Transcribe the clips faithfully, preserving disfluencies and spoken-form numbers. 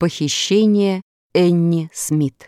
Похищение Энни Смит.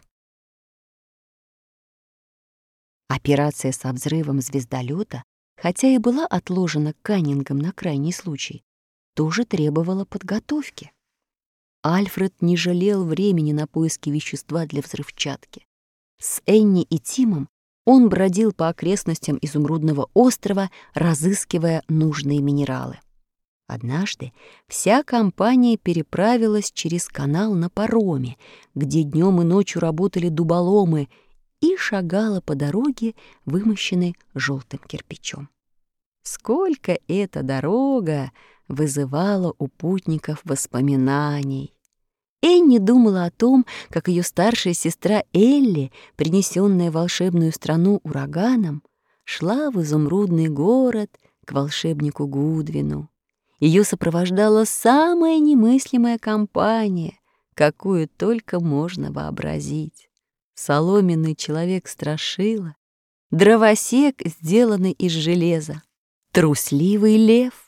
Операция со взрывом звездолета, хотя и была отложена Каннингом на крайний случай, тоже требовала подготовки. Альфред не жалел времени на поиски вещества для взрывчатки. С Энни и Тимом он бродил по окрестностям Изумрудного острова, разыскивая нужные минералы. Однажды вся компания переправилась через канал на пароме, где днем и ночью работали дуболомы, и шагала по дороге, вымощенной желтым кирпичом. Сколько эта дорога вызывала у путников воспоминаний! Энни думала о том, как ее старшая сестра Элли, принесенная в волшебную страну ураганом, шла в изумрудный город к волшебнику Гудвину. Ее сопровождала самая немыслимая компания, какую только можно вообразить. Соломенный человек-страшила, дровосек, сделанный из железа, трусливый лев.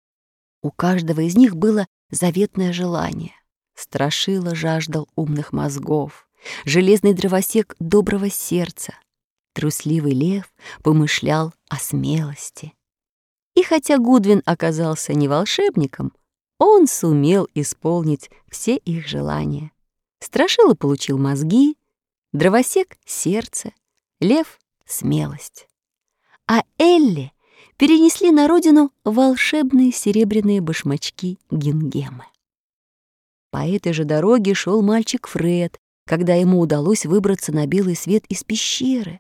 У каждого из них было заветное желание. Страшила жаждал умных мозгов, железный дровосек — доброго сердца, трусливый лев помышлял о смелости. И хотя Гудвин оказался не волшебником, он сумел исполнить все их желания. Страшила получил мозги, дровосек — сердце, лев — смелость. А Элли перенесли на родину волшебные серебряные башмачки Гингемы. По этой же дороге шел мальчик Фред, когда ему удалось выбраться на белый свет из пещеры.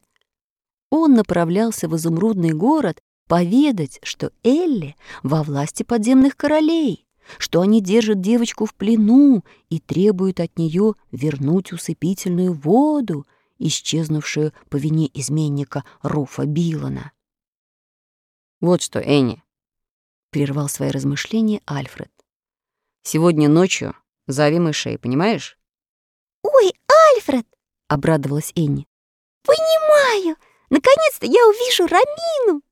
Он направлялся в изумрудный город поведать, что Элли во власти подземных королей, что они держат девочку в плену и требуют от нее вернуть усыпительную воду, исчезнувшую по вине изменника Руфа Билана. «Вот что, Энни», — прервал свои размышления Альфред, — «сегодня ночью зови мышей, понимаешь?» «Ой, Альфред!» — обрадовалась Энни. «Понимаю! Наконец-то я увижу Ромину!»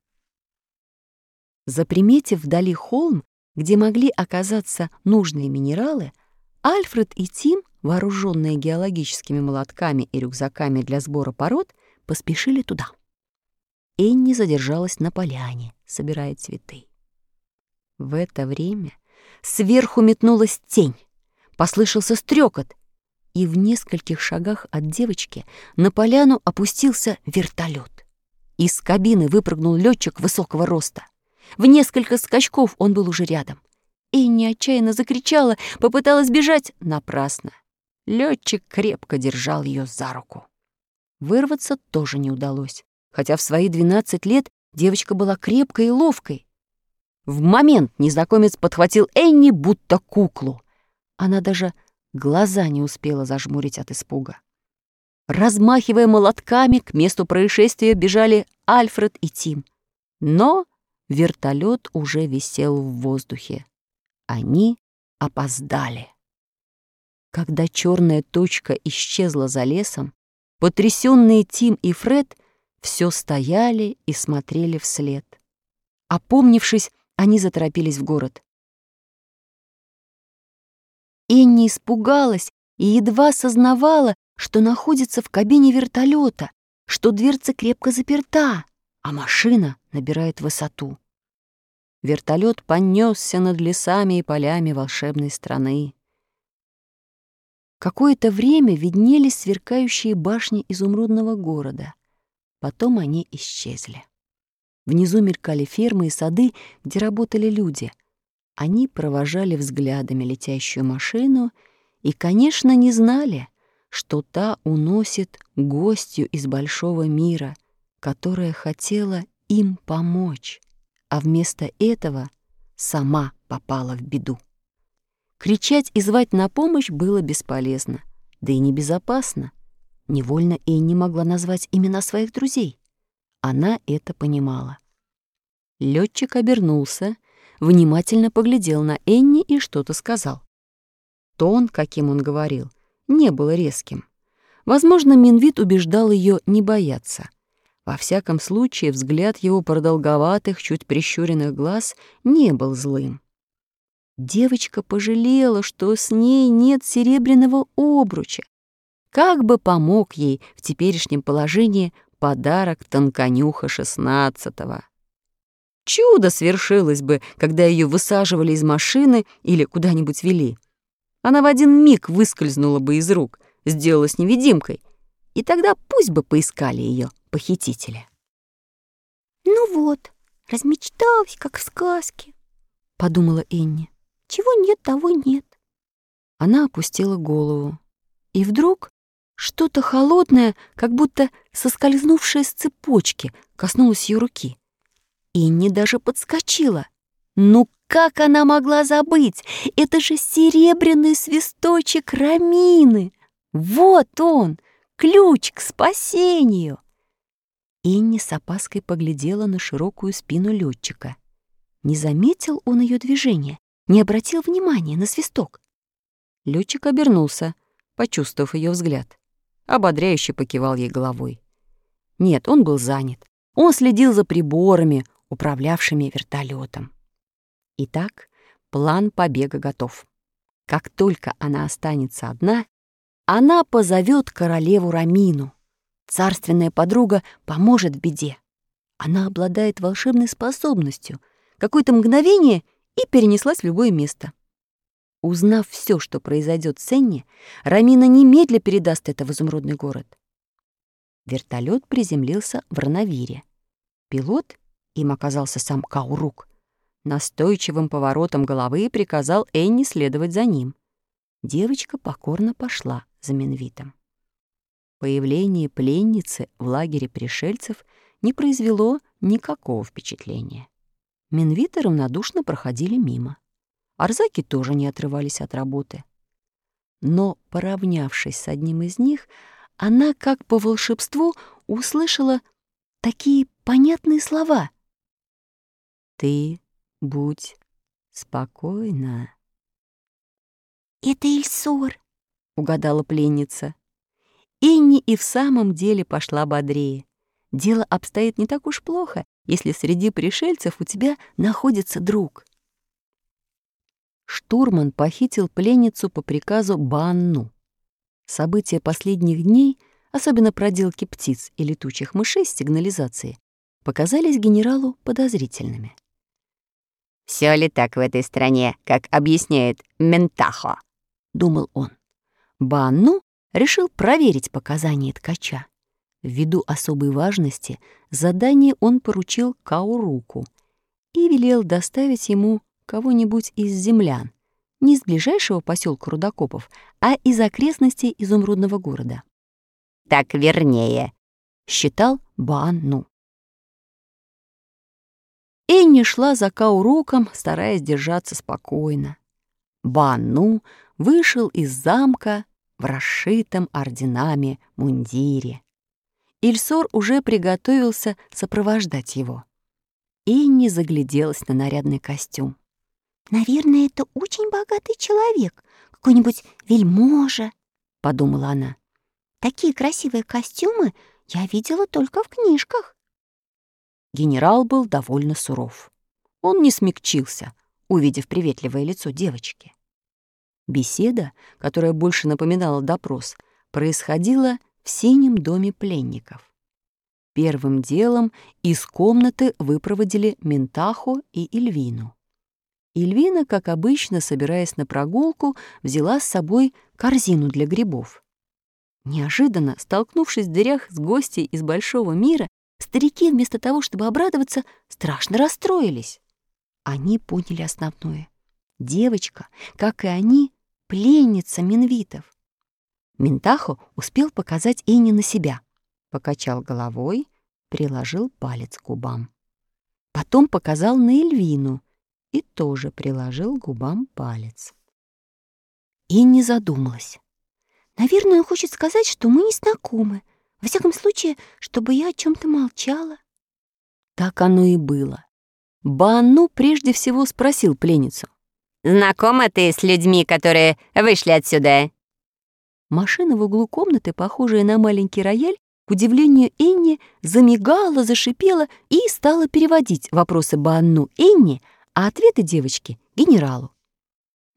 Заприметив вдали холм, где могли оказаться нужные минералы, Альфред и Тим, вооруженные геологическими молотками и рюкзаками для сбора пород, поспешили туда. Энни задержалась на поляне, собирая цветы. В это время сверху метнулась тень, послышался стрекот, и в нескольких шагах от девочки на поляну опустился вертолет. Из кабины выпрыгнул летчик высокого роста. В несколько скачков он был уже рядом. Энни отчаянно закричала, попыталась бежать. Напрасно. Летчик крепко держал ее за руку. Вырваться тоже не удалось, хотя в свои двенадцать лет девочка была крепкой и ловкой. В момент незнакомец подхватил Энни, будто куклу. Она даже глаза не успела зажмурить от испуга. Размахивая молотками, к месту происшествия бежали Альфред и Тим. Но вертолет уже висел в воздухе. Они опоздали. Когда черная точка исчезла за лесом, потрясенные Тим и Фред все стояли и смотрели вслед. Опомнившись, они заторопились в город. Энни испугалась и едва сознавала, что находится в кабине вертолета, что дверца крепко заперта, а машина набирает высоту. Вертолет понесся над лесами и полями волшебной страны. Какое-то время виднелись сверкающие башни изумрудного города. Потом они исчезли. Внизу мелькали фермы и сады, где работали люди. Они провожали взглядами летящую машину и, конечно, не знали, что та уносит гостью из большого мира, которая хотела им помочь, а вместо этого сама попала в беду. Кричать и звать на помощь было бесполезно, да и небезопасно. Невольно Энни могла назвать имена своих друзей. Она это понимала. Летчик обернулся, внимательно поглядел на Энни и что-то сказал. Тон, каким он говорил, не был резким. Возможно, Минвит убеждал ее не бояться. Во всяком случае, взгляд его продолговатых, чуть прищуренных глаз не был злым. Девочка пожалела, что с ней нет серебряного обруча. Как бы помог ей в теперешнем положении подарок Тонконюха шестнадцатого. Чудо свершилось бы, когда ее высаживали из машины или куда-нибудь вели. Она в один миг выскользнула бы из рук, сделалась невидимкой, и тогда пусть бы поискали ее похитители. «Ну вот, размечталась, как в сказке», — подумала Энни. «Чего нет, того нет». Она опустила голову, и вдруг что-то холодное, как будто соскользнувшее с цепочки, коснулось ее руки. Энни даже подскочила. Ну как она могла забыть? Это же серебряный свисточек Рамины! Вот он, ключ к спасению! Энни с опаской поглядела на широкую спину летчика. Не заметил он ее движения, не обратил внимания на свисток. Летчик обернулся, почувствовав ее взгляд. Ободряюще покивал ей головой. Нет, он был занят. Он следил за приборами, управлявшими вертолетом. Итак, план побега готов. Как только она останется одна, она позовет королеву Рамину. Царственная подруга поможет в беде. Она обладает волшебной способностью. Какое-то мгновение и перенеслась в любое место. Узнав все, что произойдет с Энни, Рамина немедля передаст это в изумрудный город. Вертолет приземлился в Ранавире. Пилот, им оказался сам Каурук, настойчивым поворотом головы приказал Энни следовать за ним. Девочка покорно пошла за Минвитом. Появление пленницы в лагере пришельцев не произвело никакого впечатления. Минвиты равнодушно проходили мимо. Арзаки тоже не отрывались от работы. Но, поравнявшись с одним из них, она, как по волшебству, услышала такие понятные слова. «Ты будь спокойна». «Это Ильсор», — угадала пленница. Энни и в самом деле пошла бодрее. Дело обстоит не так уж плохо, если среди пришельцев у тебя находится друг. Штурман похитил пленницу по приказу Банну. События последних дней, особенно проделки птиц и летучих мышей с сигнализацией, показались генералу подозрительными. «Всё ли так в этой стране, как объясняет Ментахо?» — думал он. Банну решил проверить показания ткача. Ввиду особой важности задание он поручил Кауруку и велел доставить ему кого-нибудь из землян, не из ближайшего поселка Рудокопов, а из окрестностей изумрудного города. «Так вернее», — считал Банну. Энни шла за Кауруком, стараясь держаться спокойно. Банну вышел из замка в расшитом орденами мундире. Ильсор уже приготовился сопровождать его. Энни загляделась на нарядный костюм. «Наверное, это очень богатый человек, какой-нибудь вельможа», — подумала она. «Такие красивые костюмы я видела только в книжках». Генерал был довольно суров. Он не смягчился, увидев приветливое лицо девочки. Беседа, которая больше напоминала допрос, происходила в синем доме пленников. Первым делом из комнаты выпроводили Ментахо и Эльвину. Эльвина, как обычно, собираясь на прогулку, взяла с собой корзину для грибов. Неожиданно, столкнувшись в дверях с гостьей из большого мира, старики, вместо того, чтобы обрадоваться, страшно расстроились. Они поняли основное. Девочка, как и они, пленница Минвитов. Ментахо успел показать Энни на себя. Покачал головой, приложил палец к губам. Потом показал на Эльвину и тоже приложил к губам палец. Энни задумалась. «Наверное, он хочет сказать, что мы не знакомы. Во всяком случае, чтобы я о чем-то молчала». Так оно и было. Банну прежде всего спросил пленницу. «Знакома ты с людьми, которые вышли отсюда?» Машина в углу комнаты, похожая на маленький рояль, к удивлению Энни, замигала, зашипела и стала переводить вопросы Банну Энни, а ответы девочки — генералу.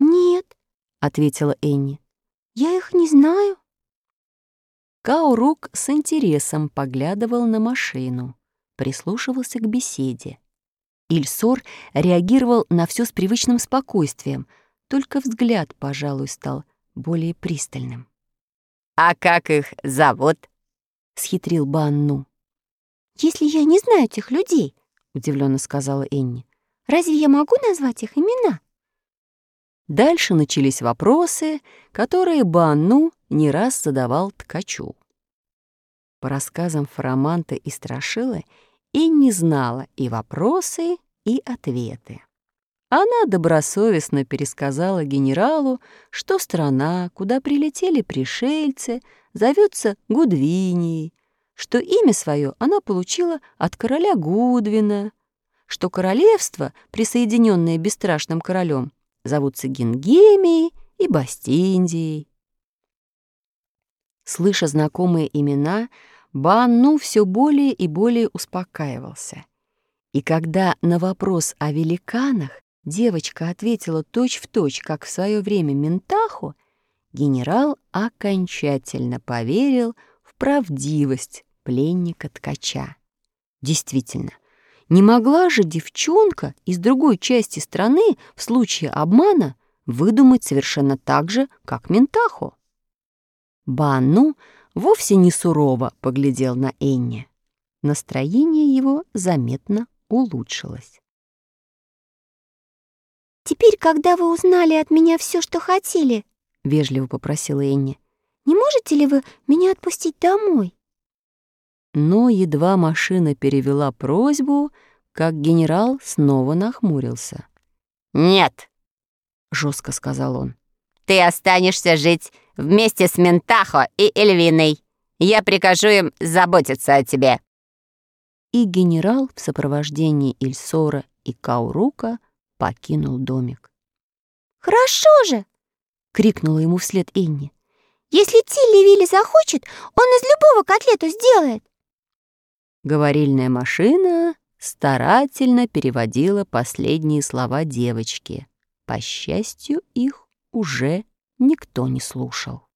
«Нет», — ответила Энни. «я их не знаю». Каурук с интересом поглядывал на машину, прислушивался к беседе. Ильсор реагировал на все с привычным спокойствием, только взгляд, пожалуй, стал более пристальным. «А как их зовут?» — схитрил Банну. «Если я не знаю этих людей», — удивленно сказала Энни. «разве я могу назвать их имена?» Дальше начались вопросы, которые Банну не раз задавал ткачу. По рассказам Фараманта и Страшилы Энни знала и вопросы, и ответы. Она добросовестно пересказала генералу, что страна, куда прилетели пришельцы, зовется Гудвинией, что имя свое она получила от короля Гудвина, что королевство, присоединенное бесстрашным королем, зовутся Гингемией и Бастиндией. Слыша знакомые имена, Банну все более и более успокаивался. И когда на вопрос о великанах девочка ответила точь-в-точь, как в свое время Ментахо, генерал окончательно поверил в правдивость пленника-ткача. Действительно, не могла же девчонка из другой части страны в случае обмана выдумать совершенно так же, как Ментахо. Банну вовсе не сурово поглядел на Энни. Настроение его заметно улучшилось. «Теперь, когда вы узнали от меня все, что хотели», — вежливо попросила Энни, «не можете ли вы меня отпустить домой?» Но едва машина перевела просьбу, как генерал снова нахмурился. «Нет», — жестко сказал он. «ты останешься жить вместе с Ментахо и Эльвиной. Я прикажу им заботиться о тебе». И генерал в сопровождении Ильсора и Каурука покинул домик. «Хорошо же!» — крикнула ему вслед Энни. «Если Тилли-Вилли захочет, он из любого котлету сделает!» Говорильная машина старательно переводила последние слова девочки. По счастью, их уже никто не слушал.